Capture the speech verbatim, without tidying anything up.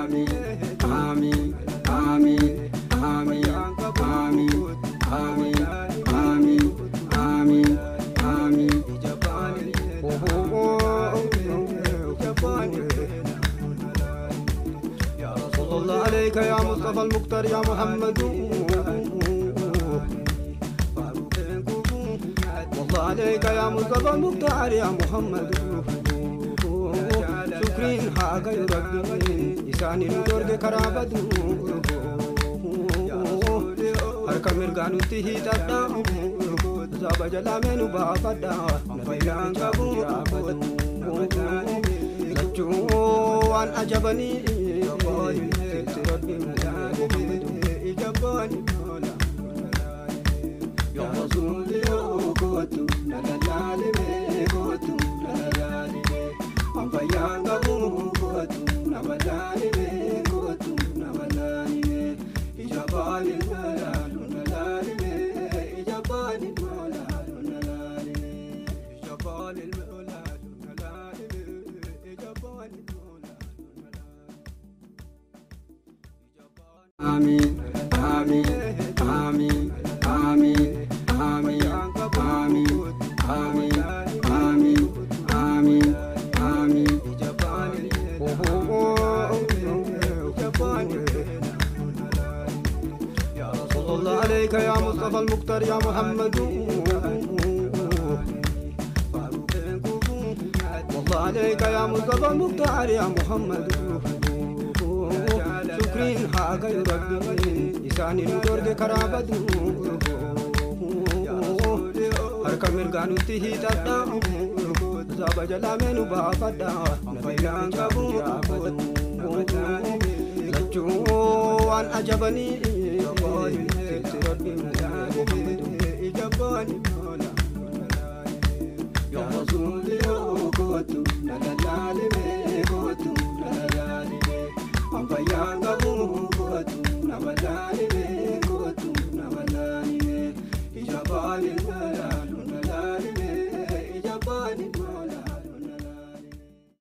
آمين آمين آمين آمين آمين آمين آمين آمين آمين يا رسول الله عليك يا مصطفى المختار يا محمد والله عليك يا مصطفى المختار يا محمد شكرين حاجة يربي لساني ندور كرابة harka mirgaan utti hiixadha zaba jalaameen baafadha nabiyyaan qabu lachuu waan ajabanii itti rabbiin ijabani ya rasuuli kootu nalalaalime kootu nalalaalime nabiyyaan qabu kootu nalalaalime kootu nalalaalime ijabani آمين آمين آمين آمين آمين آمين آمين آمين آمين آمين يا رسول الله عليك يا مصطفى المختار يا محمد والله عليك يا مصطفى المختار يا محمد شكرين حاجة يربي لساني ندور كرابة harka mirgaan utti hiixadha zaba jalaameen baafadha nabiyyaan qabu lachuu waan ajabanii itti rabbiin ijabani ya rasuuli kootu nalalaalime kootu nalalaalime nabiyyaan qabu kootu nalalaalime kootu nalalaalime ijabani